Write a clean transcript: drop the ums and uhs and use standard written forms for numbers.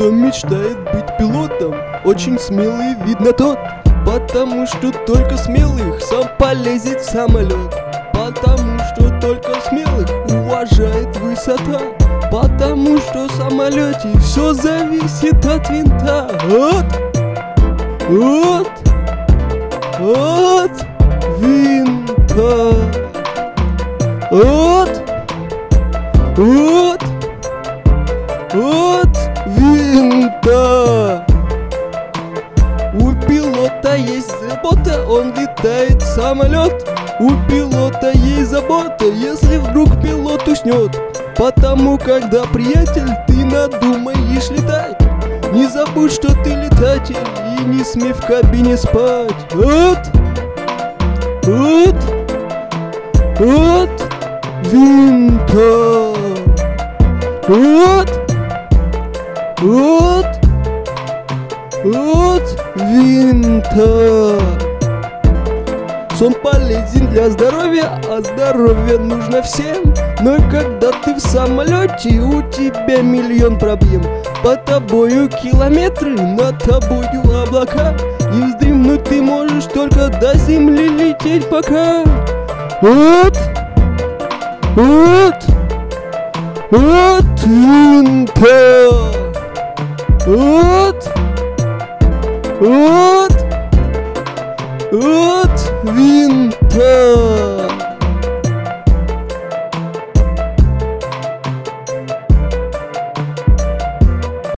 кто мечтает быть пилотом, очень смелый видно тот, потому что только смелых сам полезет в самолет. Потому что только смелых уважает высота. Потому что в самолете все зависит от винта. От винта. От винта. У пилота есть забота, он летает в самолет. У пилота есть забота, если вдруг пилот уснет. Потому когда, приятель, ты надумаешь летать, не забудь, что ты летатель, и не смей в кабине спать. От винта. От винта. Сон полезен для здоровья, а здоровье нужно всем. Но когда ты в самолете, у тебя миллион проблем. По тобою километры, над тобою облака, и вздремнуть ты можешь только до земли лететь пока. От винта. От винта.